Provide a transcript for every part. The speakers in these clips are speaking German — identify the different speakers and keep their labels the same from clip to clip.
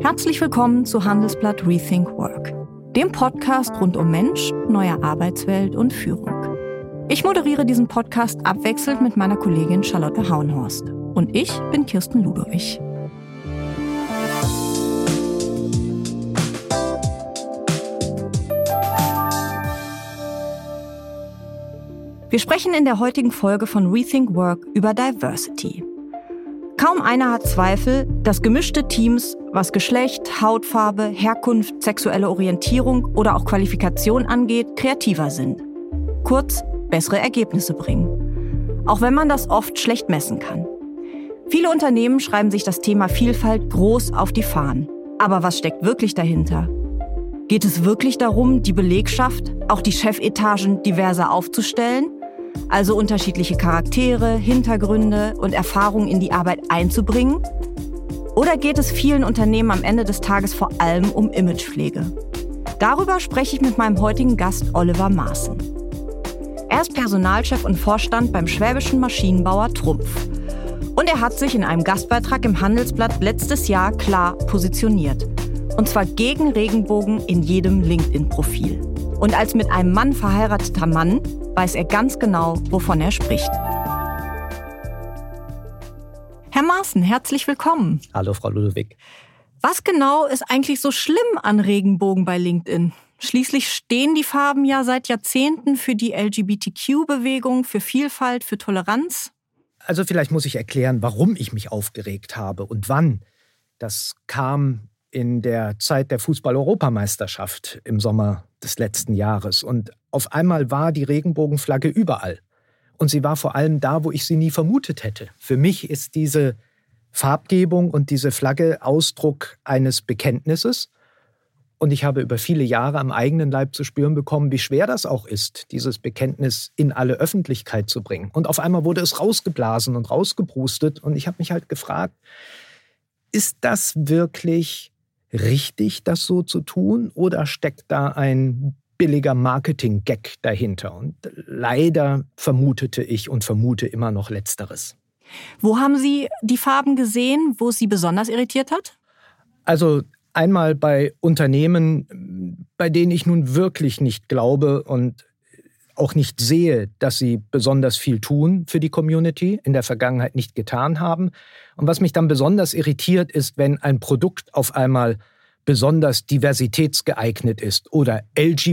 Speaker 1: Herzlich willkommen zu Handelsblatt Rethink Work, dem Podcast rund um Mensch, neue Arbeitswelt und Führung. Ich moderiere diesen Podcast abwechselnd mit meiner Kollegin Charlotte Hauenhorst. Und ich bin Kirsten Ludowig. Wir sprechen in der heutigen Folge von Rethink Work über Diversity. Kaum einer hat Zweifel, dass gemischte Teams, was Geschlecht, Hautfarbe, Herkunft, sexuelle Orientierung oder auch Qualifikation angeht, kreativer sind. Kurz, bessere Ergebnisse bringen. Auch wenn man das oft schlecht messen kann. Viele Unternehmen schreiben sich das Thema Vielfalt groß auf die Fahnen. Aber was steckt wirklich dahinter? Geht es wirklich darum, die Belegschaft, auch die Chefetagen diverser aufzustellen? Also unterschiedliche Charaktere, Hintergründe und Erfahrungen in die Arbeit einzubringen? Oder geht es vielen Unternehmen am Ende des Tages vor allem um Imagepflege? Darüber spreche ich mit meinem heutigen Gast Oliver Maaßen. Er ist Personalchef und Vorstand beim schwäbischen Maschinenbauer Trumpf. Und er hat sich in einem Gastbeitrag im Handelsblatt letztes Jahr klar positioniert. Und zwar gegen Regenbogen in jedem LinkedIn-Profil. Und als mit einem Mann verheirateter Mann weiß er ganz genau, wovon er spricht. Herr Maaßen, herzlich willkommen.
Speaker 2: Hallo, Frau Ludowig.
Speaker 1: Was genau ist eigentlich so schlimm an Regenbogen bei LinkedIn? Schließlich stehen die Farben ja seit Jahrzehnten für die LGBTQ-Bewegung, für Vielfalt, für Toleranz.
Speaker 2: Also vielleicht muss ich erklären, warum ich mich aufgeregt habe und wann. Das kam in der Zeit der Fußball-Europameisterschaft im Sommer des letzten Jahres. Und auf einmal war die Regenbogenflagge überall. Und sie war vor allem da, wo ich sie nie vermutet hätte. Für mich ist diese Farbgebung und diese Flagge Ausdruck eines Bekenntnisses. Und ich habe über viele Jahre am eigenen Leib zu spüren bekommen, wie schwer das auch ist, dieses Bekenntnis in alle Öffentlichkeit zu bringen. Und auf einmal wurde es rausgeblasen und rausgeprustet. Und ich habe mich halt gefragt, ist das wirklich richtig, das so zu tun? Oder steckt da ein billiger Marketing-Gag dahinter? Und leider vermutete ich und vermute immer noch Letzteres.
Speaker 1: Wo haben Sie die Farben gesehen, wo es Sie besonders irritiert hat?
Speaker 2: Also einmal bei Unternehmen, bei denen ich nun wirklich nicht glaube und auch nicht sehe, dass sie besonders viel tun für die Community, in der Vergangenheit nicht getan haben. Und was mich dann besonders irritiert, ist, wenn ein Produkt auf einmal besonders diversitätsgeeignet ist oder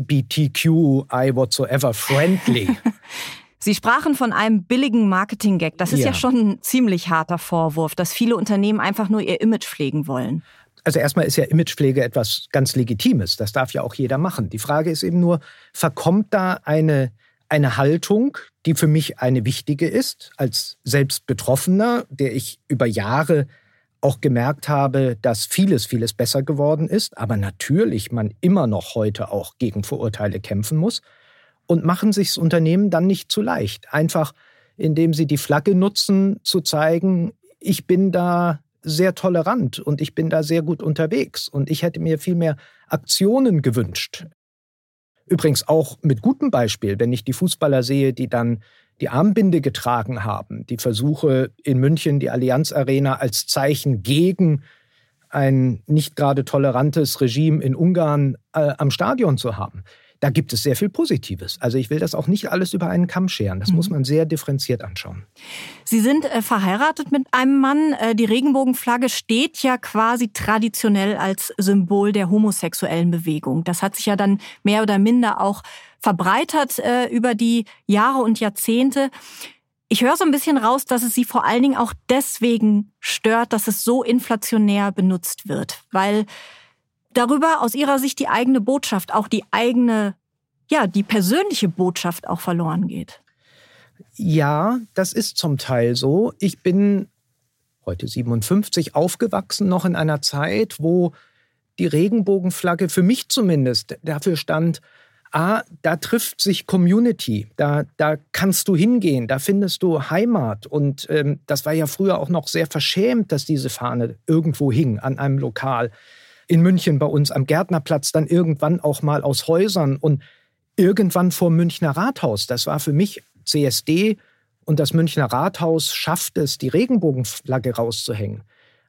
Speaker 2: LGBTQI whatsoever friendly.
Speaker 1: Sie sprachen von einem billigen Marketing-Gag. Das ist ja schon ein ziemlich harter Vorwurf, dass viele Unternehmen einfach nur ihr Image pflegen wollen.
Speaker 2: Also erstmal ist ja Imagepflege etwas ganz Legitimes. Das darf ja auch jeder machen. Die Frage ist eben nur, verkommt da eine Haltung, die für mich eine wichtige ist, als selbst Betroffener, der ich über Jahre auch gemerkt habe, dass vieles besser geworden ist, aber natürlich man immer noch heute auch gegen Vorurteile kämpfen muss. Und machen sich das Unternehmen dann nicht zu leicht. Einfach, indem sie die Flagge nutzen, zu zeigen, ich bin da sehr tolerant und ich bin da sehr gut unterwegs. Und ich hätte mir viel mehr Aktionen gewünscht. Übrigens auch mit gutem Beispiel, wenn ich die Fußballer sehe, die dann die Armbinde getragen haben, die Versuche in München die Allianz Arena als Zeichen gegen ein nicht gerade tolerantes Regime in Ungarn am Stadion zu haben. Da gibt es sehr viel Positives. Also ich will das auch nicht alles über einen Kamm scheren. Das muss man sehr differenziert anschauen.
Speaker 1: Sie sind verheiratet mit einem Mann. Die Regenbogenflagge steht ja quasi traditionell als Symbol der homosexuellen Bewegung. Das hat sich ja dann mehr oder minder auch verbreitert über die Jahre und Jahrzehnte. Ich höre so ein bisschen raus, dass es Sie vor allen Dingen auch deswegen stört, dass es so inflationär benutzt wird. Weil darüber aus Ihrer Sicht die eigene Botschaft, auch die eigene, die persönliche Botschaft auch verloren geht.
Speaker 2: Ja, das ist zum Teil so. Ich bin heute 57 aufgewachsen, noch in einer Zeit, wo die Regenbogenflagge für mich zumindest dafür stand, da trifft sich Community, da kannst du hingehen, da findest du Heimat. Und das war ja früher auch noch sehr verschämt, dass diese Fahne irgendwo hing an einem Lokal. In München bei uns am Gärtnerplatz, dann irgendwann auch mal aus Häusern und irgendwann vor Münchner Rathaus. Das war für mich CSD und das Münchner Rathaus schafft es, die Regenbogenflagge rauszuhängen.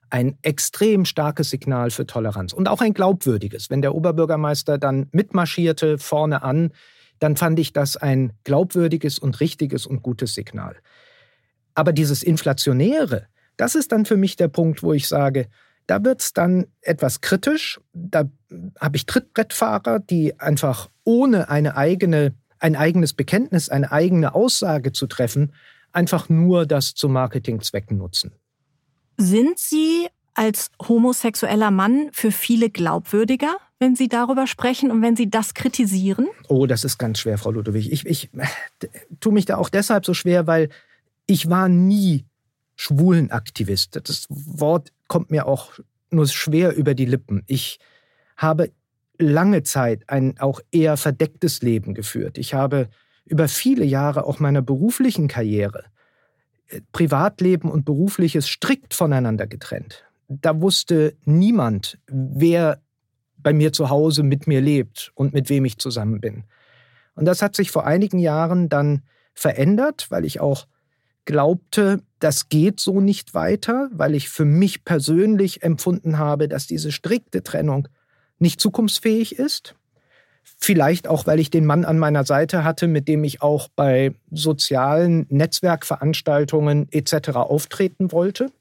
Speaker 2: ein extrem starkes Signal für Toleranz und auch ein glaubwürdiges. Wenn der Oberbürgermeister dann mitmarschierte vorne an, dann fand ich das ein glaubwürdiges und richtiges und gutes Signal. Aber dieses Inflationäre, das ist dann für mich der Punkt, wo ich sage, da wird es dann etwas kritisch. Da habe ich Trittbrettfahrer, die einfach ohne ein eigenes Bekenntnis, eine eigene Aussage zu treffen, einfach nur das zu Marketingzwecken nutzen.
Speaker 1: Sind Sie als homosexueller Mann für viele glaubwürdiger, wenn Sie darüber sprechen und wenn Sie das kritisieren?
Speaker 2: Oh, das ist ganz schwer, Frau Ludowig. Ich tue mich da auch deshalb so schwer, weil ich war nie Schwulenaktivist. Das Wort kommt mir auch nur schwer über die Lippen. Ich habe lange Zeit ein auch eher verdecktes Leben geführt. Ich habe über viele Jahre auch meiner beruflichen Karriere Privatleben und Berufliches strikt voneinander getrennt. Da wusste niemand, wer bei mir zu Hause mit mir lebt und mit wem ich zusammen bin. Und das hat sich vor einigen Jahren dann verändert, weil ich auch glaubte, das geht so nicht weiter, weil ich für mich persönlich empfunden habe, dass diese strikte Trennung nicht zukunftsfähig ist. Vielleicht auch, weil ich den Mann an meiner Seite hatte, mit dem ich auch bei sozialen Netzwerkveranstaltungen etc. auftreten wollte.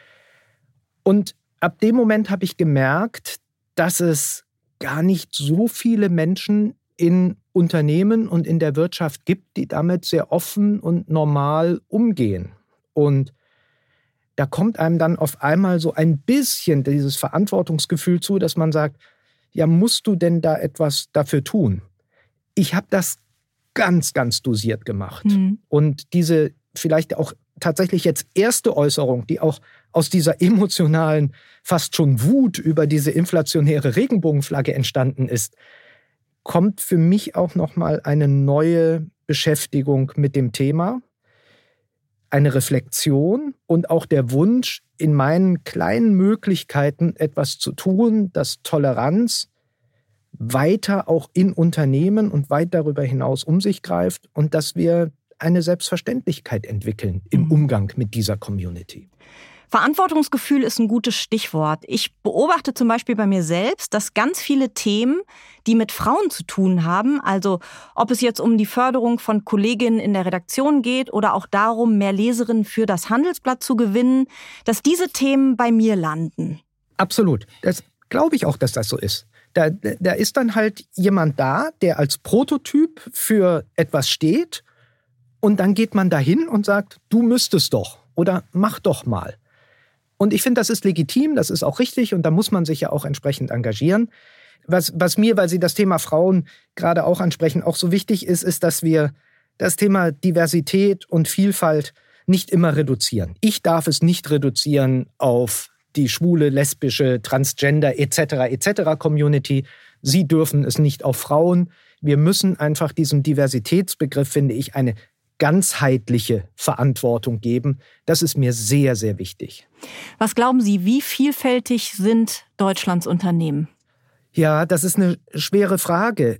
Speaker 2: Und ab dem Moment habe ich gemerkt, dass es gar nicht so viele Menschen in Unternehmen und in der Wirtschaft gibt, die damit sehr offen und normal umgehen. Und da kommt einem dann auf einmal so ein bisschen dieses Verantwortungsgefühl zu, dass man sagt, ja, musst du denn da etwas dafür tun? Ich habe das ganz, ganz dosiert gemacht. Und diese vielleicht auch tatsächlich jetzt erste Äußerung, die auch aus dieser emotionalen, fast schon Wut über diese inflationäre Regenbogenflagge entstanden ist, kommt für mich auch nochmal eine neue Beschäftigung mit dem Thema, eine Reflexion und auch der Wunsch, in meinen kleinen Möglichkeiten etwas zu tun, dass Toleranz weiter auch in Unternehmen und weit darüber hinaus um sich greift und dass wir eine Selbstverständlichkeit entwickeln im Umgang mit dieser Community.
Speaker 1: Verantwortungsgefühl ist ein gutes Stichwort. Ich beobachte zum Beispiel bei mir selbst, dass ganz viele Themen, die mit Frauen zu tun haben, also ob es jetzt um die Förderung von Kolleginnen in der Redaktion geht oder auch darum, mehr Leserinnen für das Handelsblatt zu gewinnen, dass diese Themen bei mir landen.
Speaker 2: Absolut. Das glaube ich auch, dass das so ist. Da ist dann halt jemand da, der als Prototyp für etwas steht und dann geht man dahin und sagt, du müsstest doch oder mach doch mal. Und ich finde, das ist legitim, das ist auch richtig und da muss man sich ja auch entsprechend engagieren. Was mir, weil Sie das Thema Frauen gerade auch ansprechen, auch so wichtig ist, ist, dass wir das Thema Diversität und Vielfalt nicht immer reduzieren. Ich darf es nicht reduzieren auf die schwule, lesbische, transgender etc. Community. Sie dürfen es nicht auf Frauen. Wir müssen einfach diesem Diversitätsbegriff, finde ich, eine ganzheitliche Verantwortung geben. Das ist mir sehr, sehr wichtig.
Speaker 1: Was glauben Sie, wie vielfältig sind Deutschlands Unternehmen?
Speaker 2: Ja, das ist eine schwere Frage.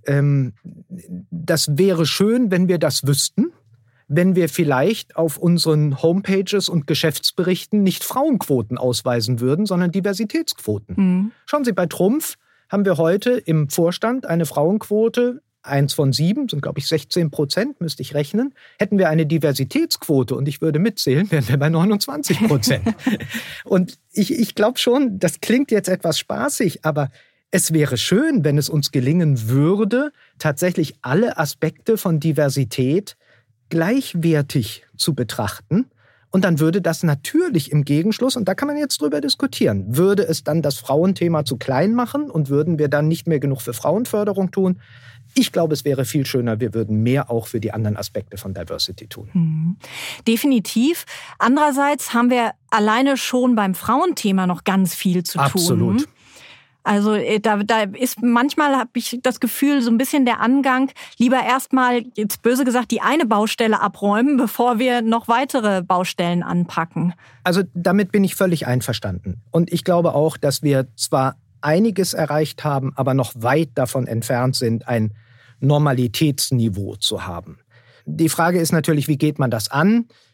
Speaker 2: Das wäre schön, wenn wir das wüssten, wenn wir vielleicht auf unseren Homepages und Geschäftsberichten nicht Frauenquoten ausweisen würden, sondern Diversitätsquoten. Schauen Sie, bei Trumpf haben wir heute im Vorstand eine Frauenquote, 1 von 7, sind glaube ich 16%, müsste ich rechnen. Hätten wir eine Diversitätsquote und ich würde mitzählen, wären wir bei 29%. Und ich glaube schon, das klingt jetzt etwas spaßig, aber es wäre schön, wenn es uns gelingen würde, tatsächlich alle Aspekte von Diversität gleichwertig zu betrachten. Und dann würde das natürlich im Gegenschluss, und da kann man jetzt drüber diskutieren, würde es dann das Frauenthema zu klein machen und würden wir dann nicht mehr genug für Frauenförderung tun? Ich glaube, es wäre viel schöner, wir würden mehr auch für die anderen Aspekte von Diversity tun.
Speaker 1: Definitiv. Andererseits haben wir alleine schon beim Frauenthema noch ganz viel zu tun.
Speaker 2: Absolut.
Speaker 1: Also da ist manchmal, habe ich das Gefühl, so ein bisschen der Angang, lieber erstmal, jetzt böse gesagt, die eine Baustelle abräumen, bevor wir noch weitere Baustellen anpacken.
Speaker 2: Also damit bin ich völlig einverstanden. Und ich glaube auch, dass wir zwar einiges erreicht haben, aber noch weit davon entfernt sind, ein Normalitätsniveau zu haben. Die Frage ist natürlich, wie geht man das an?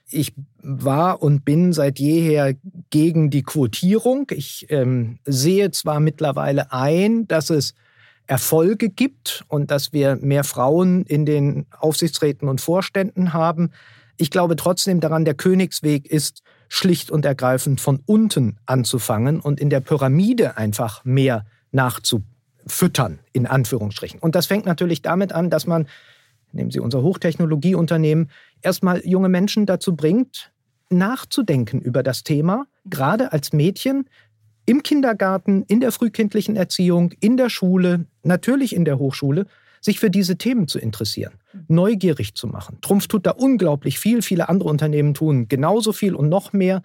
Speaker 2: Ich war und bin seit jeher gegen die Quotierung. Ich sehe zwar mittlerweile ein, dass es Erfolge gibt und dass wir mehr Frauen in den Aufsichtsräten und Vorständen haben. Ich glaube trotzdem daran, der Königsweg ist schlicht und ergreifend von unten anzufangen und in der Pyramide einfach mehr nachzufüttern, in Anführungsstrichen. Und das fängt natürlich damit an, dass man, nehmen Sie unser Hochtechnologieunternehmen, erstmal junge Menschen dazu bringt, nachzudenken über das Thema, gerade als Mädchen, im Kindergarten, in der frühkindlichen Erziehung, in der Schule, natürlich in der Hochschule, sich für diese Themen zu interessieren, neugierig zu machen. Trumpf tut da unglaublich viel, viele andere Unternehmen tun genauso viel und noch mehr.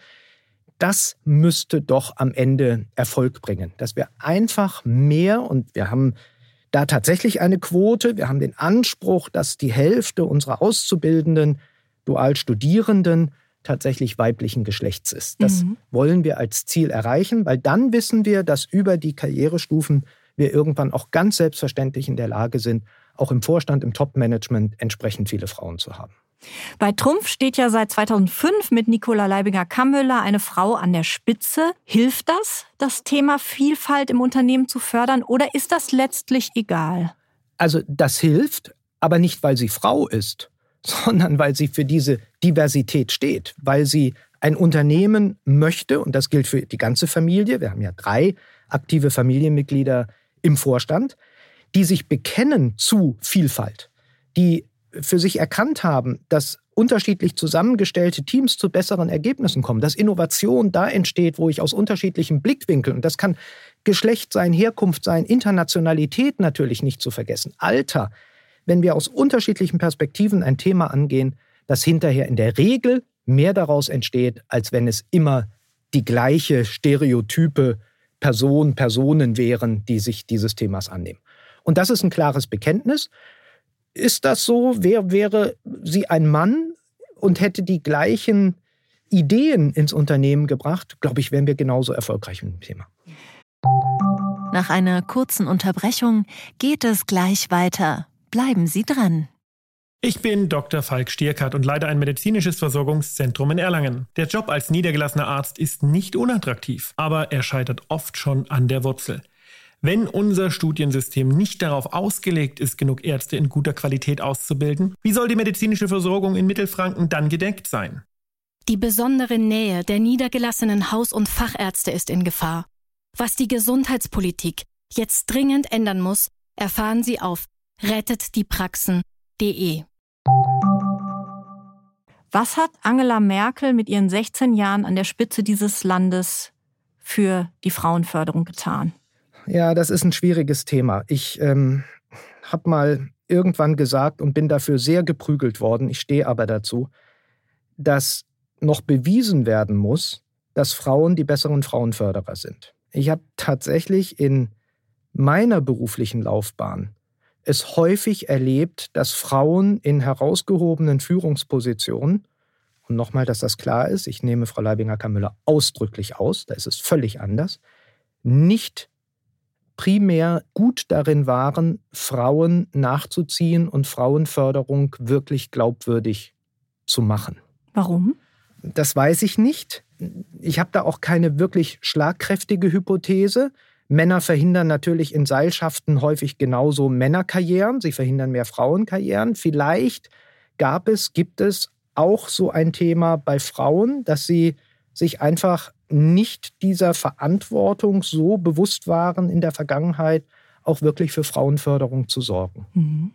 Speaker 2: Das müsste doch am Ende Erfolg bringen, dass wir einfach mehr, und wir haben da tatsächlich eine Quote, wir haben den Anspruch, dass die Hälfte unserer Auszubildenden, Dualstudierenden tatsächlich weiblichen Geschlechts ist. Das wollen wir als Ziel erreichen, weil dann wissen wir, dass über die Karrierestufen wir irgendwann auch ganz selbstverständlich in der Lage sind, auch im Vorstand, im Top-Management entsprechend viele Frauen zu haben.
Speaker 1: Bei Trumpf steht ja seit 2005 mit Nicola Leibinger-Kammhöller eine Frau an der Spitze. Hilft das Thema Vielfalt im Unternehmen zu fördern, oder ist das letztlich egal?
Speaker 2: Also das hilft, aber nicht, weil sie Frau ist, sondern weil sie für diese Diversität steht, weil sie ein Unternehmen möchte, und das gilt für die ganze Familie, wir haben ja 3 aktive Familienmitglieder im Vorstand, die sich bekennen zu Vielfalt, die für sich erkannt haben, dass unterschiedlich zusammengestellte Teams zu besseren Ergebnissen kommen, dass Innovation da entsteht, wo ich aus unterschiedlichen Blickwinkeln, und das kann Geschlecht sein, Herkunft sein, Internationalität natürlich nicht zu vergessen, Alter, wenn wir aus unterschiedlichen Perspektiven ein Thema angehen, das hinterher in der Regel mehr daraus entsteht, als wenn es immer die gleiche stereotype Personen wären, die sich dieses Themas annehmen. Und das ist ein klares Bekenntnis. Ist das so? Wäre sie ein Mann und hätte die gleichen Ideen ins Unternehmen gebracht, glaube ich, wären wir genauso erfolgreich mit dem Thema.
Speaker 3: Nach einer kurzen Unterbrechung geht es gleich weiter. Bleiben Sie dran.
Speaker 4: Ich bin Dr. Falk Stierkart und leite ein medizinisches Versorgungszentrum in Erlangen. Der Job als niedergelassener Arzt ist nicht unattraktiv, aber er scheitert oft schon an der Wurzel. Wenn unser Studiensystem nicht darauf ausgelegt ist, genug Ärzte in guter Qualität auszubilden, wie soll die medizinische Versorgung in Mittelfranken dann gedeckt sein?
Speaker 5: Die besondere Nähe der niedergelassenen Haus- und Fachärzte ist in Gefahr. Was die Gesundheitspolitik jetzt dringend ändern muss, erfahren Sie auf rettetdiepraxen.de.
Speaker 1: Was hat Angela Merkel mit ihren 16 Jahren an der Spitze dieses Landes für die Frauenförderung getan?
Speaker 2: Ja, das ist ein schwieriges Thema. Ich habe mal irgendwann gesagt und bin dafür sehr geprügelt worden, ich stehe aber dazu, dass noch bewiesen werden muss, dass Frauen die besseren Frauenförderer sind. Ich habe tatsächlich in meiner beruflichen Laufbahn es häufig erlebt, dass Frauen in herausgehobenen Führungspositionen, und nochmal, dass das klar ist, ich nehme Frau Leibinger-Kammhöller ausdrücklich aus, da ist es völlig anders, nicht primär gut darin waren, Frauen nachzuziehen und Frauenförderung wirklich glaubwürdig zu machen.
Speaker 1: Warum?
Speaker 2: Das weiß ich nicht. Ich habe da auch keine wirklich schlagkräftige Hypothese. Männer verhindern natürlich in Seilschaften häufig genauso Männerkarrieren. Sie verhindern mehr Frauenkarrieren. Vielleicht gibt es auch so ein Thema bei Frauen, dass sie sich einfach nicht dieser Verantwortung so bewusst waren in der Vergangenheit, auch wirklich für Frauenförderung zu sorgen.
Speaker 1: Mhm.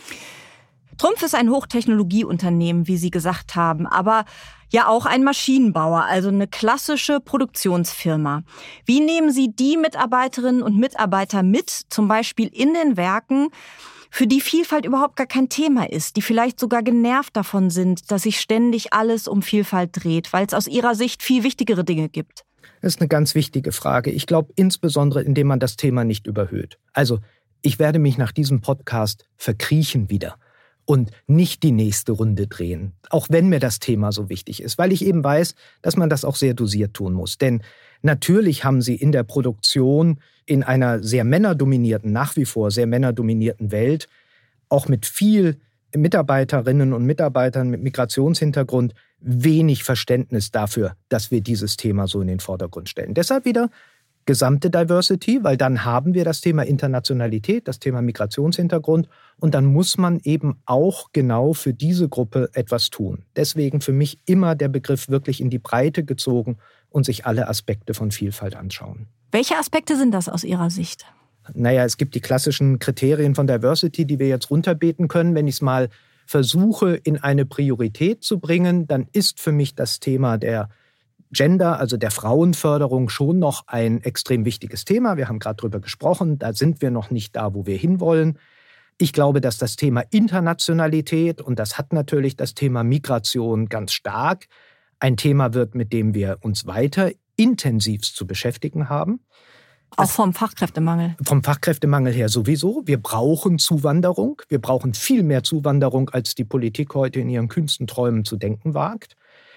Speaker 1: Trumpf ist ein Hochtechnologieunternehmen, wie Sie gesagt haben, aber ja auch ein Maschinenbauer, also eine klassische Produktionsfirma. Wie nehmen Sie die Mitarbeiterinnen und Mitarbeiter mit, zum Beispiel in den Werken, für die Vielfalt überhaupt gar kein Thema ist, die vielleicht sogar genervt davon sind, dass sich ständig alles um Vielfalt dreht, weil es aus ihrer Sicht viel wichtigere Dinge gibt?
Speaker 2: Das ist eine ganz wichtige Frage. Ich glaube insbesondere, indem man das Thema nicht überhöht. Also ich werde mich nach diesem Podcast verkriechen wieder und nicht die nächste Runde drehen, auch wenn mir das Thema so wichtig ist, weil ich eben weiß, dass man das auch sehr dosiert tun muss. Denn natürlich haben Sie in der Produktion in einer sehr männerdominierten, nach wie vor sehr männerdominierten Welt, auch mit viel Mitarbeiterinnen und Mitarbeitern mit Migrationshintergrund, wenig Verständnis dafür, dass wir dieses Thema so in den Vordergrund stellen. Deshalb wieder gesamte Diversity, weil dann haben wir das Thema Internationalität, das Thema Migrationshintergrund und dann muss man eben auch genau für diese Gruppe etwas tun. Deswegen für mich immer der Begriff wirklich in die Breite gezogen und sich alle Aspekte von Vielfalt anschauen.
Speaker 1: Welche Aspekte sind das aus Ihrer Sicht?
Speaker 2: Naja, es gibt die klassischen Kriterien von Diversity, die wir jetzt runterbeten können. Wenn ich es mal versuche, in eine Priorität zu bringen, dann ist für mich das Thema der Gender, also der Frauenförderung, schon noch ein extrem wichtiges Thema. Wir haben gerade darüber gesprochen, da sind wir noch nicht da, wo wir hinwollen. Ich glaube, dass das Thema Internationalität, und das hat natürlich das Thema Migration ganz stark, ein Thema wird, mit dem wir uns weiter intensivst zu beschäftigen haben.
Speaker 1: Auch vom Fachkräftemangel.
Speaker 2: Vom Fachkräftemangel her sowieso. Wir brauchen Zuwanderung. Wir brauchen viel mehr Zuwanderung, als die Politik heute in ihren kühnsten Träumen zu denken wagt.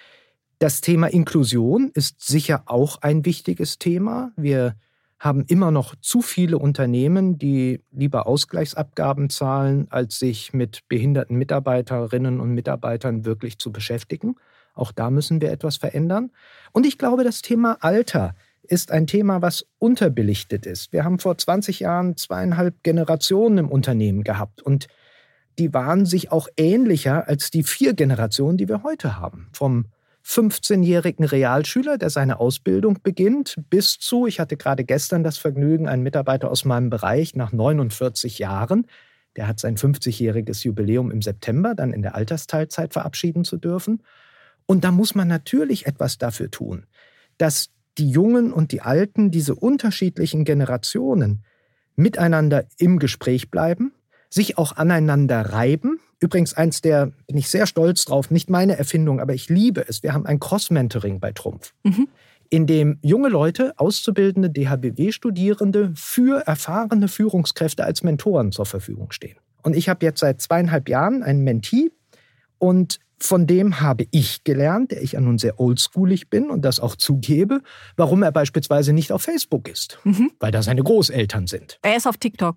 Speaker 2: Das Thema Inklusion ist sicher auch ein wichtiges Thema. Wir haben immer noch zu viele Unternehmen, die lieber Ausgleichsabgaben zahlen, als sich mit behinderten Mitarbeiterinnen und Mitarbeitern wirklich zu beschäftigen. Auch da müssen wir etwas verändern. Und ich glaube, das Thema Alter ist ein Thema, was unterbelichtet ist. Wir haben vor 20 Jahren 2,5 Generationen im Unternehmen gehabt und die waren sich auch ähnlicher als die 4 Generationen, die wir heute haben. Vom 15-jährigen Realschüler, der seine Ausbildung beginnt, bis zu, ich hatte gerade gestern das Vergnügen, einen Mitarbeiter aus meinem Bereich nach 49 Jahren, der hat sein 50-jähriges Jubiläum im September, dann in der Altersteilzeit verabschieden zu dürfen. Und da muss man natürlich etwas dafür tun, dass die Jungen und die Alten, diese unterschiedlichen Generationen miteinander im Gespräch bleiben, sich auch aneinander reiben. Übrigens bin ich sehr stolz drauf, nicht meine Erfindung, aber ich liebe es. Wir haben ein Cross-Mentoring bei Trumpf, in dem junge Leute, auszubildende DHBW-Studierende für erfahrene Führungskräfte als Mentoren zur Verfügung stehen. Und ich habe jetzt seit 2,5 Jahren einen Mentee und von dem habe ich gelernt, der ich ja nun sehr oldschoolig bin und das auch zugebe, warum er beispielsweise nicht auf Facebook ist, weil da seine Großeltern sind.
Speaker 1: Er ist auf TikTok.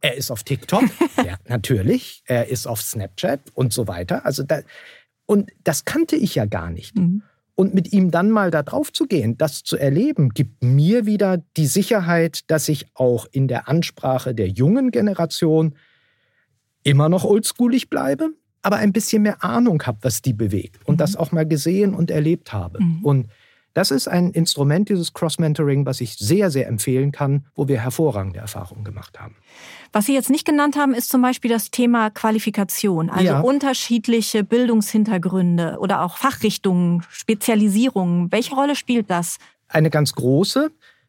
Speaker 2: Ja, natürlich. Er ist auf Snapchat und so weiter. Und das kannte ich ja gar nicht. Und mit ihm dann mal da drauf zu gehen, das zu erleben, gibt mir wieder die Sicherheit, dass ich auch in der Ansprache der jungen Generation immer noch oldschoolig bleibe, aber ein bisschen mehr Ahnung habe, was die bewegt und das auch mal gesehen und erlebt habe. Und das ist ein Instrument, dieses Cross-Mentoring, was ich sehr, sehr empfehlen kann, wo wir hervorragende Erfahrungen gemacht haben.
Speaker 1: Was Sie jetzt nicht genannt haben, ist zum Beispiel das Thema Qualifikation, also unterschiedliche Bildungshintergründe oder auch Fachrichtungen, Spezialisierungen. Welche Rolle spielt das?
Speaker 2: Eine ganz große.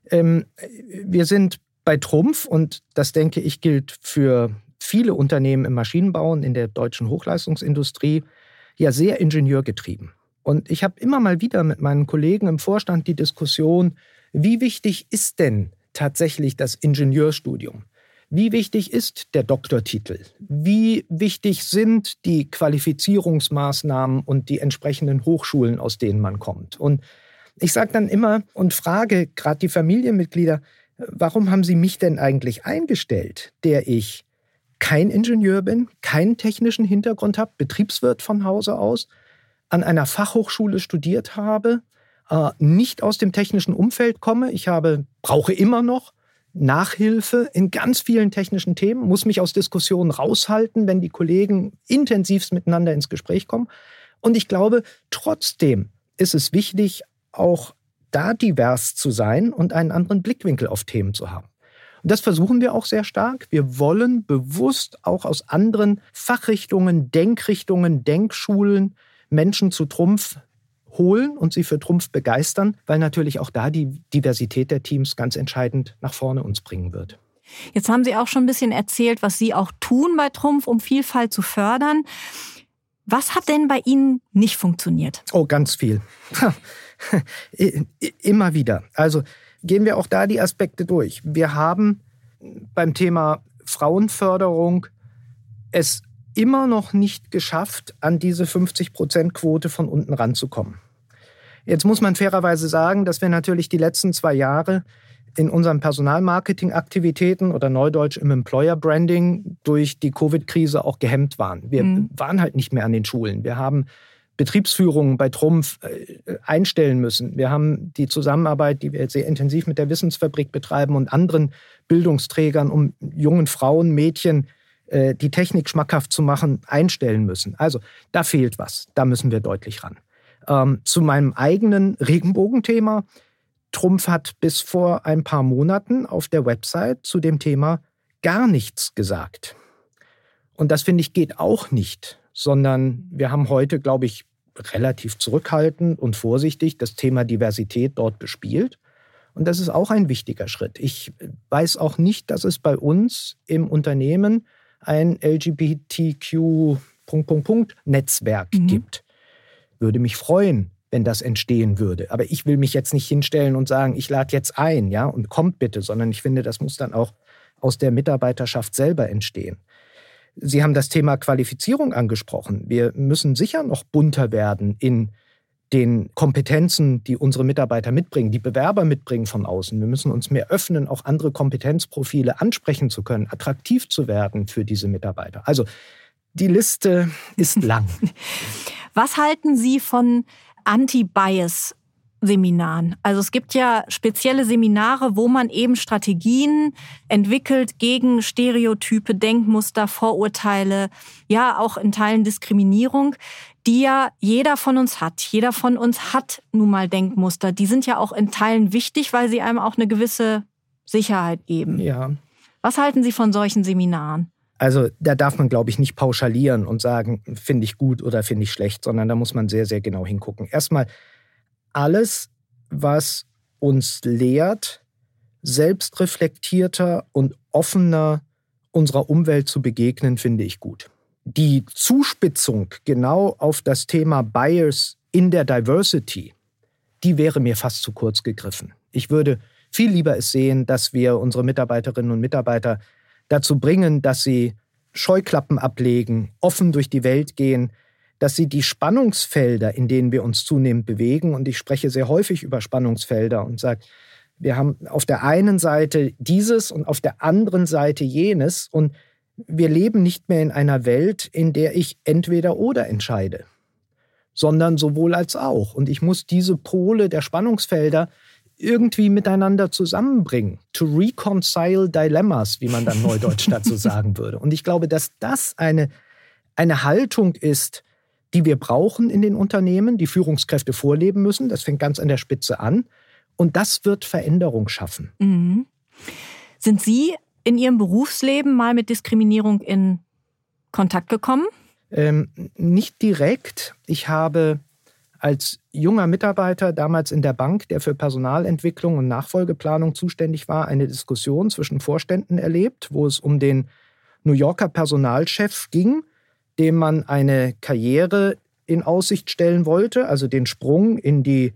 Speaker 2: Wir sind bei Trumpf, und das, denke ich, gilt für viele Unternehmen im Maschinenbau und in der deutschen Hochleistungsindustrie, ja sehr ingenieurgetrieben. Und ich habe immer mal wieder mit meinen Kollegen im Vorstand die Diskussion, wie wichtig ist denn tatsächlich das Ingenieurstudium? Wie wichtig ist der Doktortitel? Wie wichtig sind die Qualifizierungsmaßnahmen und die entsprechenden Hochschulen, aus denen man kommt? Und ich sage dann immer und frage gerade die Familienmitglieder, warum haben Sie mich denn eigentlich eingestellt, der ich kein Ingenieur bin, keinen technischen Hintergrund habe, Betriebswirt von Hause aus, an einer Fachhochschule studiert habe, nicht aus dem technischen Umfeld komme. Ich brauche immer noch Nachhilfe in ganz vielen technischen Themen, muss mich aus Diskussionen raushalten, wenn die Kollegen intensivst miteinander ins Gespräch kommen. Und ich glaube, trotzdem ist es wichtig, auch da divers zu sein und einen anderen Blickwinkel auf Themen zu haben. Und das versuchen wir auch sehr stark. Wir wollen bewusst auch aus anderen Fachrichtungen, Denkrichtungen, Denkschulen Menschen zu Trumpf holen und sie für Trumpf begeistern, weil natürlich auch da die Diversität der Teams ganz entscheidend nach vorne uns bringen wird.
Speaker 1: Jetzt haben Sie auch schon ein bisschen erzählt, was Sie auch tun bei Trumpf, um Vielfalt zu fördern. Was hat denn bei Ihnen nicht funktioniert?
Speaker 2: Oh, ganz viel. Immer wieder. Also gehen wir auch da die Aspekte durch. Wir haben beim Thema Frauenförderung es immer noch nicht geschafft, an diese 50%-Quote von unten ranzukommen. Jetzt muss man fairerweise sagen, dass wir natürlich die letzten 2 Jahre in unseren Personalmarketing-Aktivitäten oder neudeutsch im Employer-Branding durch die Covid-Krise auch gehemmt waren. Wir waren halt nicht mehr an den Schulen. Wir haben Betriebsführungen bei Trumpf einstellen müssen. Wir haben die Zusammenarbeit, die wir jetzt sehr intensiv mit der Wissensfabrik betreiben und anderen Bildungsträgern, um jungen Frauen, Mädchen die Technik schmackhaft zu machen, einstellen müssen. Also da fehlt was, da müssen wir deutlich ran. Zu meinem eigenen Regenbogenthema. Trumpf hat bis vor ein paar Monaten auf der Website zu dem Thema gar nichts gesagt. Und das, finde ich, geht auch nicht, sondern wir haben heute, glaube ich, relativ zurückhaltend und vorsichtig das Thema Diversität dort bespielt. Und das ist auch ein wichtiger Schritt. Ich weiß auch nicht, dass es bei uns im Unternehmen ein LGBTQ-Netzwerk gibt. Würde mich freuen, wenn das entstehen würde. Aber ich will mich jetzt nicht hinstellen und sagen, ich lade jetzt ein, ja, und kommt bitte, sondern ich finde, das muss dann auch aus der Mitarbeiterschaft selber entstehen. Sie haben das Thema Qualifizierung angesprochen. Wir müssen sicher noch bunter werden in den Kompetenzen, die unsere Mitarbeiter mitbringen, die Bewerber mitbringen von außen. Wir müssen uns mehr öffnen, auch andere Kompetenzprofile ansprechen zu können, attraktiv zu werden für diese Mitarbeiter. Also die Liste ist lang.
Speaker 1: Was halten Sie von Anti-Bias-Seminaren? Also es gibt ja spezielle Seminare, wo man eben Strategien entwickelt gegen Stereotype, Denkmuster, Vorurteile, ja auch in Teilen Diskriminierung, die ja jeder von uns hat. Jeder von uns hat nun mal Denkmuster. Die sind ja auch in Teilen wichtig, weil sie einem auch eine gewisse Sicherheit geben.
Speaker 2: Ja.
Speaker 1: Was halten Sie von solchen Seminaren?
Speaker 2: Also da darf man, glaube ich, nicht pauschalieren und sagen, finde ich gut oder finde ich schlecht, sondern da muss man sehr, sehr genau hingucken. Erstmal, alles, was uns lehrt, selbstreflektierter und offener unserer Umwelt zu begegnen, finde ich gut. Die Zuspitzung genau auf das Thema Bias in der Diversity, die wäre mir fast zu kurz gegriffen. Ich würde viel lieber es sehen, dass wir unsere Mitarbeiterinnen und Mitarbeiter dazu bringen, dass sie Scheuklappen ablegen, offen durch die Welt gehen, dass sie die Spannungsfelder, in denen wir uns zunehmend bewegen, und ich spreche sehr häufig über Spannungsfelder und sage, wir haben auf der einen Seite dieses und auf der anderen Seite jenes, und wir leben nicht mehr in einer Welt, in der ich entweder oder entscheide, sondern sowohl als auch. Und ich muss diese Pole der Spannungsfelder irgendwie miteinander zusammenbringen. To reconcile dilemmas, wie man dann neudeutsch dazu sagen würde. Und ich glaube, dass das eine Haltung ist, die wir brauchen in den Unternehmen, die Führungskräfte vorleben müssen. Das fängt ganz an der Spitze an. Und das wird Veränderung schaffen.
Speaker 1: Mhm. Sind Sie in Ihrem Berufsleben mal mit Diskriminierung in Kontakt gekommen?
Speaker 2: Nicht direkt. Ich habe als junger Mitarbeiter damals in der Bank, der für Personalentwicklung und Nachfolgeplanung zuständig war, eine Diskussion zwischen Vorständen erlebt, wo es um den New Yorker Personalchef ging, dem man eine Karriere in Aussicht stellen wollte, also den Sprung ins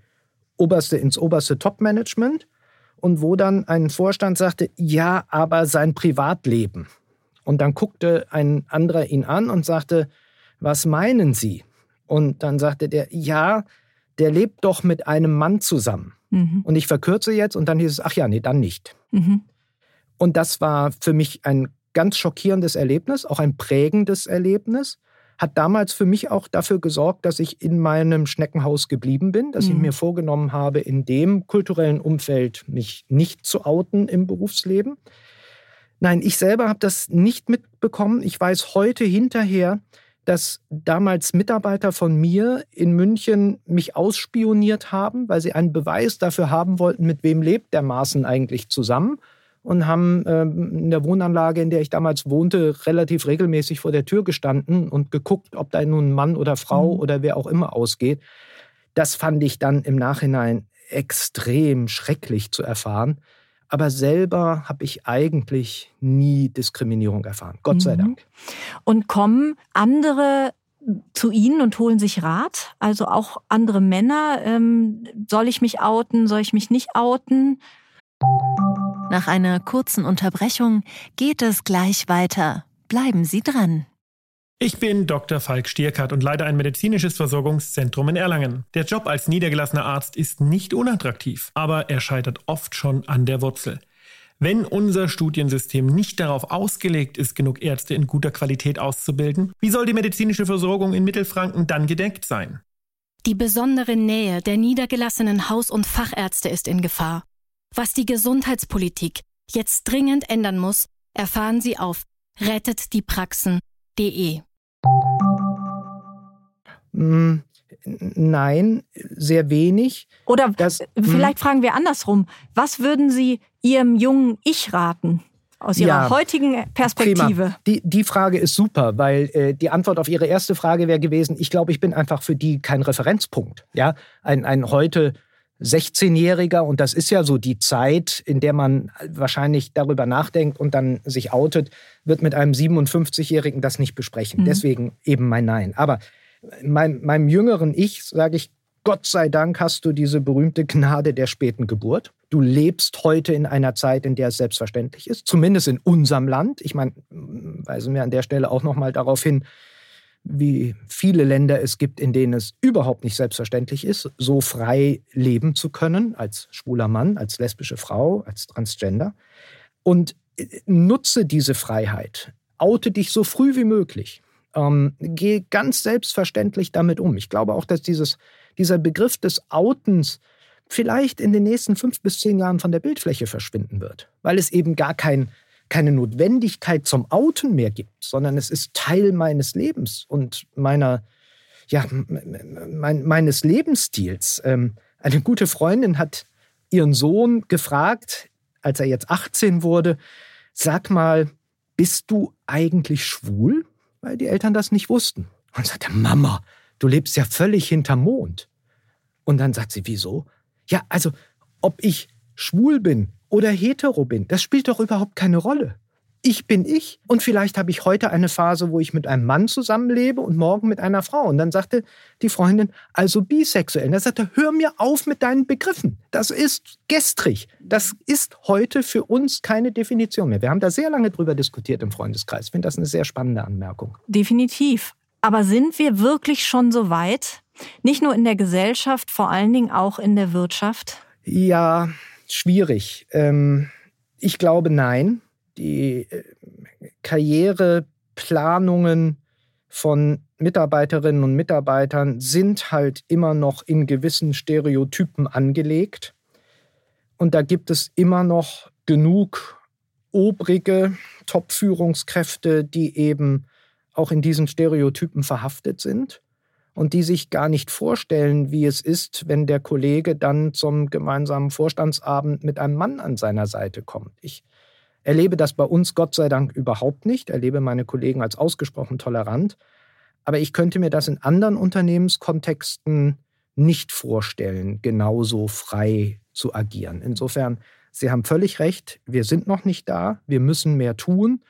Speaker 2: oberste Top-Management, und wo dann ein Vorstand sagte, ja, aber sein Privatleben. Und dann guckte ein anderer ihn an und sagte, was meinen Sie? Und dann sagte der, ja, der lebt doch mit einem Mann zusammen. Mhm. Und ich verkürze jetzt, und dann hieß es, ach ja, nee, dann nicht. Mhm. Und das war für mich ein ganz schockierendes Erlebnis, auch ein prägendes Erlebnis. Hat damals für mich auch dafür gesorgt, dass ich in meinem Schneckenhaus geblieben bin, dass ich mir vorgenommen habe, in dem kulturellen Umfeld mich nicht zu outen im Berufsleben. Nein, ich selber habe das nicht mitbekommen. Ich weiß heute hinterher, dass damals Mitarbeiter von mir in München mich ausspioniert haben, weil sie einen Beweis dafür haben wollten, mit wem lebt der Maaßen eigentlich zusammen, und haben in der Wohnanlage, in der ich damals wohnte, relativ regelmäßig vor der Tür gestanden und geguckt, ob da nun Mann oder Frau oder wer auch immer ausgeht. Das fand ich dann im Nachhinein extrem schrecklich zu erfahren. Aber selber habe ich eigentlich nie Diskriminierung erfahren. Gott sei Dank.
Speaker 1: Und kommen andere zu Ihnen und holen sich Rat? Also auch andere Männer? Soll ich mich outen? Soll ich mich nicht outen?
Speaker 3: Nach einer kurzen Unterbrechung geht es gleich weiter. Bleiben Sie dran.
Speaker 4: Ich bin Dr. Falk Stierkart und leite ein medizinisches Versorgungszentrum in Erlangen. Der Job als niedergelassener Arzt ist nicht unattraktiv, aber er scheitert oft schon an der Wurzel. Wenn unser Studiensystem nicht darauf ausgelegt ist, genug Ärzte in guter Qualität auszubilden, wie soll die medizinische Versorgung in Mittelfranken dann gedeckt sein?
Speaker 5: Die besondere Nähe der niedergelassenen Haus- und Fachärzte ist in Gefahr. Was die Gesundheitspolitik jetzt dringend ändern muss, erfahren Sie auf rettetdiepraxen.de.
Speaker 2: Nein, sehr wenig.
Speaker 1: Oder vielleicht fragen wir andersrum. Was würden Sie Ihrem jungen Ich raten? Aus Ihrer heutigen Perspektive.
Speaker 2: Prima. Die Frage ist super, weil die Antwort auf Ihre erste Frage wäre gewesen, ich glaube, ich bin einfach für die kein Referenzpunkt. Ja? Ein heute 16-Jähriger, und das ist ja so die Zeit, in der man wahrscheinlich darüber nachdenkt und dann sich outet, wird mit einem 57-Jährigen das nicht besprechen. Deswegen eben mein Nein. Aber meinem jüngeren Ich sage ich, Gott sei Dank hast du diese berühmte Gnade der späten Geburt. Du lebst heute in einer Zeit, in der es selbstverständlich ist, zumindest in unserem Land. Ich meine, weisen wir an der Stelle auch noch mal darauf hin, wie viele Länder es gibt, in denen es überhaupt nicht selbstverständlich ist, so frei leben zu können, als schwuler Mann, als lesbische Frau, als Transgender. Und nutze diese Freiheit. Oute dich so früh wie möglich. Geh ganz selbstverständlich damit um. Ich glaube auch, dass dieser Begriff des Outens vielleicht in den nächsten 5 bis 10 Jahren von der Bildfläche verschwinden wird, weil es eben gar keine Notwendigkeit zum Outen mehr gibt, sondern es ist Teil meines Lebens und meines Lebensstils. Eine gute Freundin hat ihren Sohn gefragt, als er jetzt 18 wurde, sag mal, bist du eigentlich schwul? Weil die Eltern das nicht wussten. Und sagte, Mama, du lebst ja völlig hinterm Mond. Und dann sagt sie, wieso? Ja, also, ob ich schwul bin oder hetero bin, das spielt doch überhaupt keine Rolle. Ich bin ich. Und vielleicht habe ich heute eine Phase, wo ich mit einem Mann zusammenlebe und morgen mit einer Frau. Und dann sagte die Freundin, also bisexuell. Und dann sagte, hör mir auf mit deinen Begriffen. Das ist gestrig. Das ist heute für uns keine Definition mehr. Wir haben da sehr lange drüber diskutiert im Freundeskreis. Ich finde das eine sehr spannende Anmerkung.
Speaker 1: Definitiv. Aber sind wir wirklich schon so weit? Nicht nur in der Gesellschaft, vor allen Dingen auch in der Wirtschaft?
Speaker 2: Ja, schwierig. Ich glaube, nein. Die Karriereplanungen von Mitarbeiterinnen und Mitarbeitern sind halt immer noch in gewissen Stereotypen angelegt. Und da gibt es immer noch genug obrige Top-Führungskräfte, die eben auch in diesen Stereotypen verhaftet sind und die sich gar nicht vorstellen, wie es ist, wenn der Kollege dann zum gemeinsamen Vorstandsabend mit einem Mann an seiner Seite kommt. Ich erlebe das bei uns Gott sei Dank überhaupt nicht, erlebe meine Kollegen als ausgesprochen tolerant, aber ich könnte mir das in anderen Unternehmenskontexten nicht vorstellen, genauso frei zu agieren. Insofern, Sie haben völlig recht, wir sind noch nicht da, wir müssen mehr tun.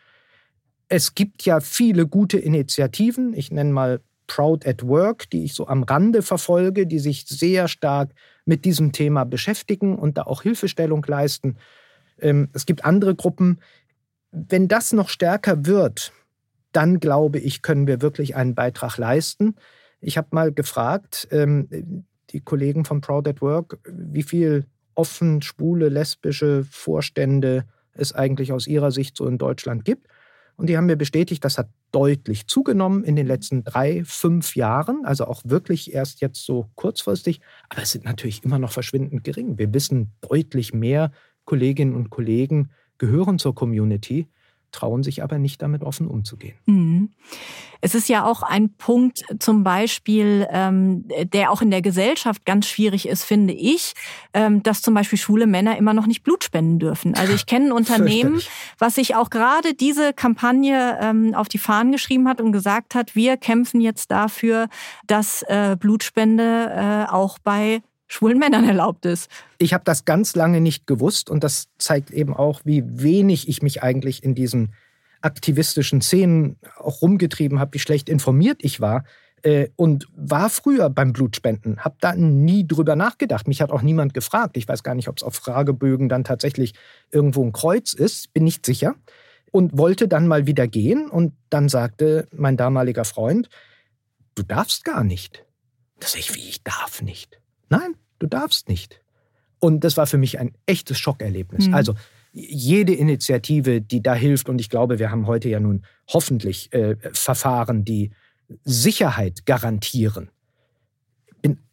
Speaker 2: Es gibt ja viele gute Initiativen, ich nenne mal Proud at Work, die ich so am Rande verfolge, die sich sehr stark mit diesem Thema beschäftigen und da auch Hilfestellung leisten. Es gibt andere Gruppen. Wenn das noch stärker wird, dann glaube ich, können wir wirklich einen Beitrag leisten. Ich habe mal gefragt, die Kollegen von Proud at Work, wie viel offen schwule, lesbische Vorstände es eigentlich aus ihrer Sicht so in Deutschland gibt. Und die haben mir bestätigt, das hat deutlich zugenommen in den letzten 3-5 Jahren, also auch wirklich erst jetzt so kurzfristig. Aber es sind natürlich immer noch verschwindend gering. Wir wissen, deutlich mehr Kolleginnen und Kollegen gehören zur Community, trauen sich aber nicht damit offen umzugehen.
Speaker 1: Mhm. Es ist ja auch ein Punkt zum Beispiel, der auch in der Gesellschaft ganz schwierig ist, finde ich, dass zum Beispiel schwule Männer immer noch nicht Blut spenden dürfen. Also ich kenne ein Unternehmen, was sich auch gerade diese Kampagne auf die Fahnen geschrieben hat und gesagt hat, wir kämpfen jetzt dafür, dass Blutspende auch bei schwulen Männern erlaubt ist.
Speaker 2: Ich habe das ganz lange nicht gewusst und das zeigt eben auch, wie wenig ich mich eigentlich in diesen aktivistischen Szenen auch rumgetrieben habe, wie schlecht informiert ich war und war früher beim Blutspenden, habe da nie drüber nachgedacht. Mich hat auch niemand gefragt. Ich weiß gar nicht, ob es auf Fragebögen dann tatsächlich irgendwo ein Kreuz ist, bin nicht sicher. Und wollte dann mal wieder gehen und dann sagte mein damaliger Freund, du darfst gar nicht. Da sag ich, wie, ich darf nicht? Nein, du darfst nicht. Und das war für mich ein echtes Schockerlebnis. Mhm. Also jede Initiative, die da hilft, und ich glaube, wir haben heute ja nun hoffentlich Verfahren, die Sicherheit garantieren. Ich bin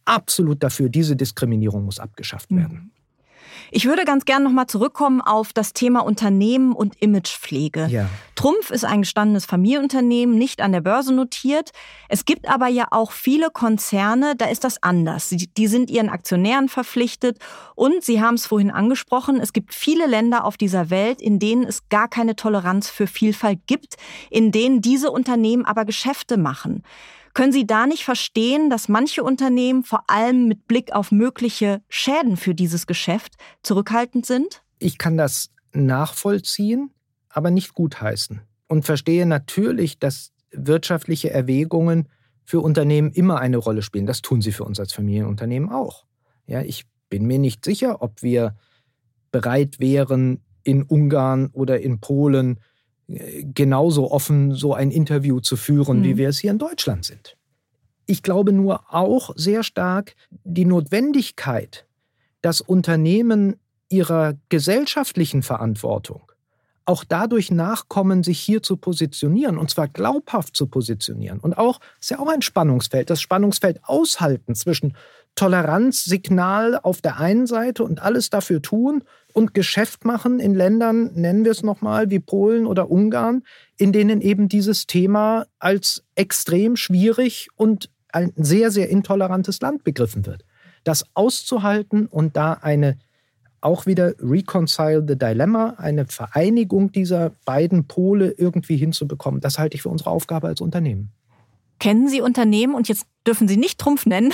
Speaker 2: absolut dafür, diese Diskriminierung muss abgeschafft werden.
Speaker 1: Ich würde ganz gerne nochmal zurückkommen auf das Thema Unternehmen und Imagepflege.
Speaker 2: Ja.
Speaker 1: Trumpf ist ein gestandenes Familienunternehmen, nicht an der Börse notiert. Es gibt aber ja auch viele Konzerne, da ist das anders. Die sind ihren Aktionären verpflichtet. Und Sie haben es vorhin angesprochen, es gibt viele Länder auf dieser Welt, in denen es gar keine Toleranz für Vielfalt gibt, in denen diese Unternehmen aber Geschäfte machen. Können Sie da nicht verstehen, dass manche Unternehmen vor allem mit Blick auf mögliche Schäden für dieses Geschäft zurückhaltend sind?
Speaker 2: Ich kann das nachvollziehen, aber nicht gutheißen. Und verstehe natürlich, dass wirtschaftliche Erwägungen für Unternehmen immer eine Rolle spielen. Das tun sie für uns als Familienunternehmen auch. Ja, ich bin mir nicht sicher, ob wir bereit wären, in Ungarn oder in Polen genauso offen so ein Interview zu führen, wie wir es hier in Deutschland sind. Ich glaube nur auch sehr stark die Notwendigkeit, dass Unternehmen ihrer gesellschaftlichen Verantwortung auch dadurch nachkommen, sich hier zu positionieren, und zwar glaubhaft zu positionieren. Und auch, ist ja auch ein Spannungsfeld, das Spannungsfeld aushalten zwischen Toleranzsignal auf der einen Seite und alles dafür tun und Geschäft machen in Ländern, nennen wir es nochmal, wie Polen oder Ungarn, in denen eben dieses Thema als extrem schwierig und ein sehr, sehr intolerantes Land begriffen wird. Das auszuhalten und da eine, auch wieder reconcile the dilemma, eine Vereinigung dieser beiden Pole irgendwie hinzubekommen, das halte ich für unsere Aufgabe als Unternehmen.
Speaker 1: Kennen Sie Unternehmen, und jetzt dürfen Sie nicht Trumpf nennen,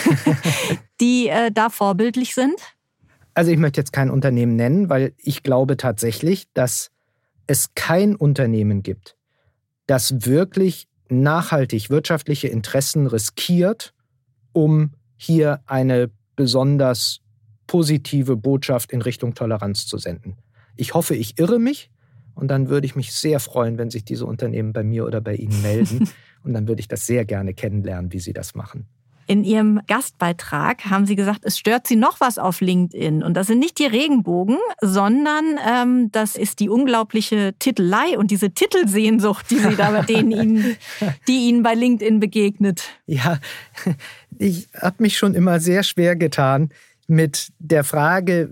Speaker 1: die da vorbildlich sind?
Speaker 2: Also ich möchte jetzt kein Unternehmen nennen, weil ich glaube tatsächlich, dass es kein Unternehmen gibt, das wirklich nachhaltig wirtschaftliche Interessen riskiert, um hier eine besonders positive Botschaft in Richtung Toleranz zu senden. Ich hoffe, ich irre mich, und dann würde ich mich sehr freuen, wenn sich diese Unternehmen bei mir oder bei Ihnen melden. Und dann würde ich das sehr gerne kennenlernen, wie Sie das machen.
Speaker 1: In Ihrem Gastbeitrag haben Sie gesagt, es stört Sie noch was auf LinkedIn. Und das sind nicht die Regenbogen, sondern das ist die unglaubliche Titelei und diese Titelsehnsucht, die Sie da die Ihnen bei LinkedIn begegnet.
Speaker 2: Ja, ich habe mich schon immer sehr schwer getan mit der Frage,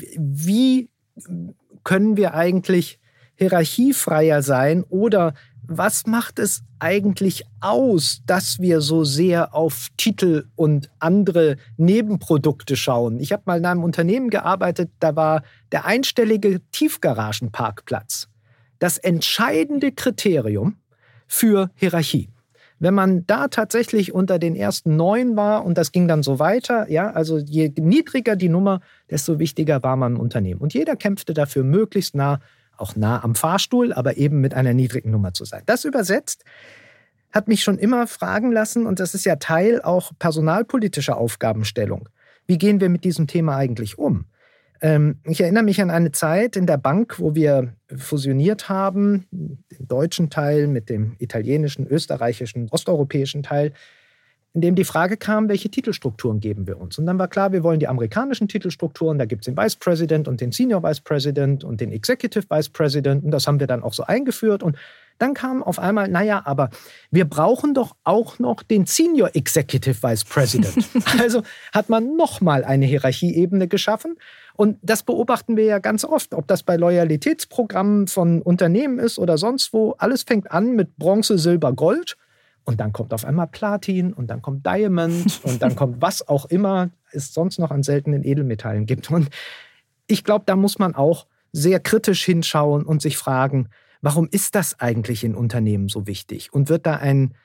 Speaker 2: wie können wir eigentlich hierarchiefreier sein, oder was macht es eigentlich aus, dass wir so sehr auf Titel und andere Nebenprodukte schauen? Ich habe mal in einem Unternehmen gearbeitet, da war der einstellige Tiefgaragenparkplatz das entscheidende Kriterium für Hierarchie. Wenn man da tatsächlich unter den ersten 9 war, und das ging dann so weiter, ja, also je niedriger die Nummer, desto wichtiger war man im Unternehmen. Und jeder kämpfte dafür, möglichst nah am Fahrstuhl, aber eben mit einer niedrigen Nummer zu sein. Das übersetzt hat mich schon immer fragen lassen, und das ist ja Teil auch personalpolitischer Aufgabenstellung. Wie gehen wir mit diesem Thema eigentlich um? Ich erinnere mich an eine Zeit in der Bank, wo wir fusioniert haben, den deutschen Teil mit dem italienischen, österreichischen, osteuropäischen Teil, in dem die Frage kam, welche Titelstrukturen geben wir uns? Und dann war klar, wir wollen die amerikanischen Titelstrukturen, da gibt es den Vice President und den Senior Vice President und den Executive Vice President, und das haben wir dann auch so eingeführt. Und dann kam auf einmal, aber wir brauchen doch auch noch den Senior Executive Vice President. Also hat man nochmal eine Hierarchieebene geschaffen. Und das beobachten wir ja ganz oft, ob das bei Loyalitätsprogrammen von Unternehmen ist oder sonst wo. Alles fängt an mit Bronze, Silber, Gold. Und dann kommt auf einmal Platin und dann kommt Diamond und dann kommt was auch immer es sonst noch an seltenen Edelmetallen gibt. Und ich glaube, da muss man auch sehr kritisch hinschauen und sich fragen, warum ist das eigentlich in Unternehmen so wichtig? Und wird da ein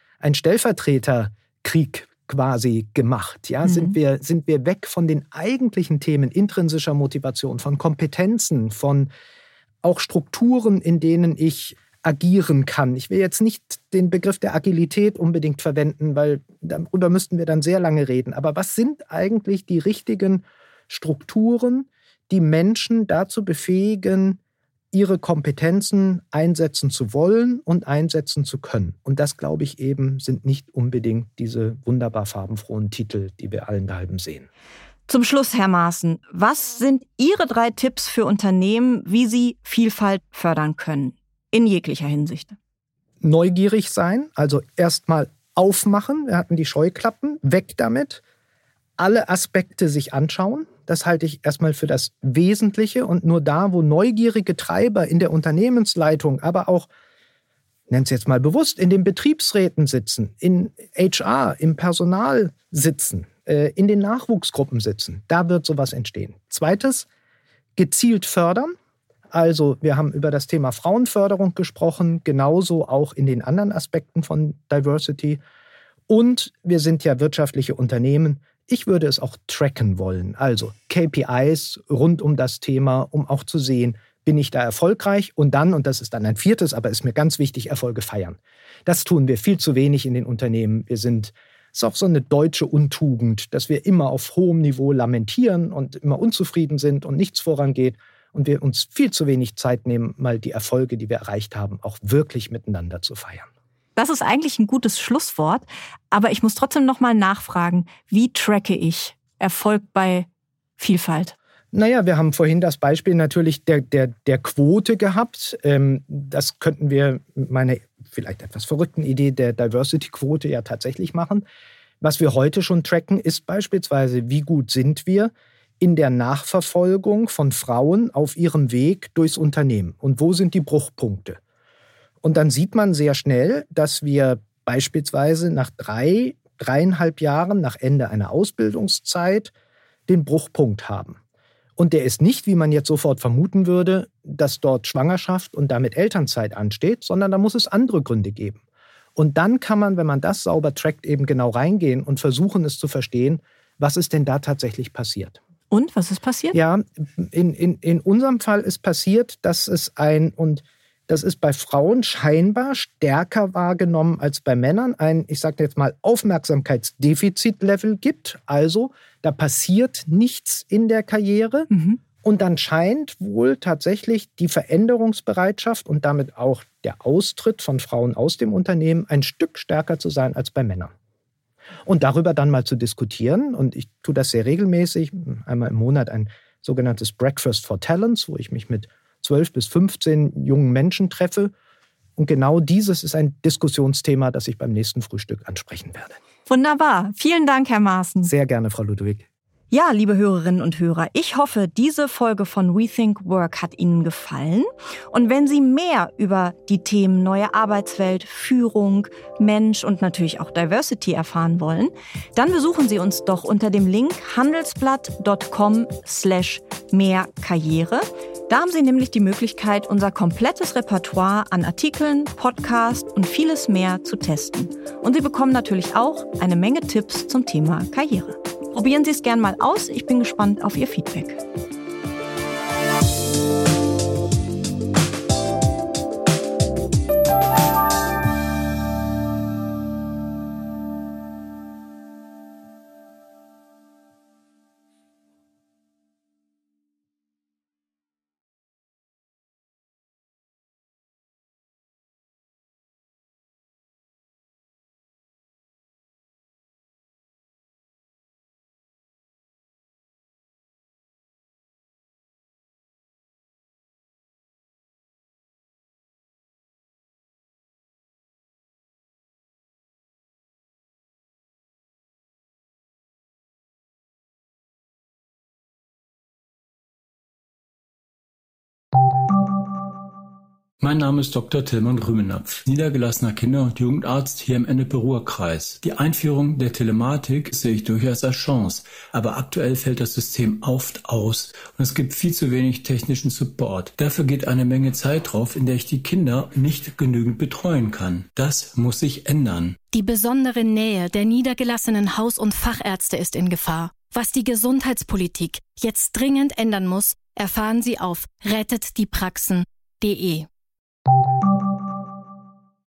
Speaker 2: Stellvertreterkrieg quasi gemacht? Ja? Sind wir weg von den eigentlichen Themen intrinsischer Motivation, von Kompetenzen, von auch Strukturen, in denen ich agieren kann? Ich will jetzt nicht den Begriff der Agilität unbedingt verwenden, weil darüber müssten wir dann sehr lange reden. Aber was sind eigentlich die richtigen Strukturen, die Menschen dazu befähigen, ihre Kompetenzen einsetzen zu wollen und einsetzen zu können? Und das, glaube ich, eben sind nicht unbedingt diese wunderbar farbenfrohen Titel, die wir allen daheim sehen.
Speaker 1: Zum Schluss, Herr Maaßen, was sind Ihre 3 Tipps für Unternehmen, wie sie Vielfalt fördern können? In jeglicher Hinsicht.
Speaker 2: Neugierig sein, also erstmal aufmachen. Wir hatten die Scheuklappen, weg damit. alle Aspekte sich anschauen. Das halte ich erstmal für das Wesentliche. Und nur da, wo neugierige Treiber in der Unternehmensleitung, aber auch, nenn es jetzt mal bewusst, in den Betriebsräten sitzen, in HR, im Personal sitzen, in den Nachwuchsgruppen sitzen, da wird sowas entstehen. Zweites, gezielt fördern. Also wir haben über das Thema Frauenförderung gesprochen, genauso auch in den anderen Aspekten von Diversity. Und wir sind ja wirtschaftliche Unternehmen. Ich würde es auch tracken wollen, also KPIs rund um das Thema, um auch zu sehen, bin ich da erfolgreich? Und dann, und das ist dann ein viertes, aber ist mir ganz wichtig, Erfolge feiern. Das tun wir viel zu wenig in den Unternehmen. Es ist auch so eine deutsche Untugend, dass wir immer auf hohem Niveau lamentieren und immer unzufrieden sind und nichts vorangeht. Und wir uns viel zu wenig Zeit nehmen, mal die Erfolge, die wir erreicht haben, auch wirklich miteinander zu feiern.
Speaker 1: Das ist eigentlich ein gutes Schlusswort, aber ich muss trotzdem noch mal nachfragen, wie tracke ich Erfolg bei Vielfalt?
Speaker 2: Naja, wir haben vorhin das Beispiel natürlich der Quote gehabt. Das könnten wir mit meiner vielleicht etwas verrückten Idee der Diversity-Quote ja tatsächlich machen. Was wir heute schon tracken, ist beispielsweise, wie gut sind wir in der Nachverfolgung von Frauen auf ihrem Weg durchs Unternehmen und wo sind die Bruchpunkte. Und dann sieht man sehr schnell, dass wir beispielsweise nach 3,5 Jahren nach Ende einer Ausbildungszeit den Bruchpunkt haben. Und der ist nicht, wie man jetzt sofort vermuten würde, dass dort Schwangerschaft und damit Elternzeit ansteht, sondern da muss es andere Gründe geben. Und dann kann man, wenn man das sauber trackt, eben genau reingehen und versuchen, es zu verstehen, was ist denn da tatsächlich passiert.
Speaker 1: Und, was ist passiert?
Speaker 2: Ja, in unserem Fall ist passiert, dass es das ist bei Frauen scheinbar stärker wahrgenommen als bei Männern, ich sage jetzt mal, Aufmerksamkeitsdefizitlevel gibt. Also da passiert nichts in der Karriere. Und dann scheint wohl tatsächlich die Veränderungsbereitschaft und damit auch der Austritt von Frauen aus dem Unternehmen ein Stück stärker zu sein als bei Männern. Und darüber dann mal zu diskutieren, und ich tue das sehr regelmäßig, einmal im Monat ein sogenanntes Breakfast for Talents, wo ich mich mit 12 bis 15 jungen Menschen treffe. Und genau dieses ist ein Diskussionsthema, das ich beim nächsten Frühstück ansprechen werde.
Speaker 1: Wunderbar. Vielen Dank, Herr Maaßen.
Speaker 2: Sehr gerne, Frau Ludwig.
Speaker 1: Ja, liebe Hörerinnen und Hörer, ich hoffe, diese Folge von Rethink Work hat Ihnen gefallen. Und wenn Sie mehr über die Themen neue Arbeitswelt, Führung, Mensch und natürlich auch Diversity erfahren wollen, dann besuchen Sie uns doch unter dem Link handelsblatt.com/mehrkarriere. Da haben Sie nämlich die Möglichkeit, unser komplettes Repertoire an Artikeln, Podcasts und vieles mehr zu testen. Und Sie bekommen natürlich auch eine Menge Tipps zum Thema Karriere. Probieren Sie es gern mal aus. Ich bin gespannt auf Ihr Feedback.
Speaker 6: Mein Name ist Dr. Tilman Rümenapf, niedergelassener Kinder- und Jugendarzt hier im Ennepe-Ruhr-Kreis. Die Einführung der Telematik sehe ich durchaus als Chance, aber aktuell fällt das System oft aus und es gibt viel zu wenig technischen Support. Dafür geht eine Menge Zeit drauf, in der ich die Kinder nicht genügend betreuen kann. Das muss sich ändern.
Speaker 5: Die besondere Nähe der niedergelassenen Haus- und Fachärzte ist in Gefahr. Was die Gesundheitspolitik jetzt dringend ändern muss, erfahren Sie auf rettetdiepraxen.de.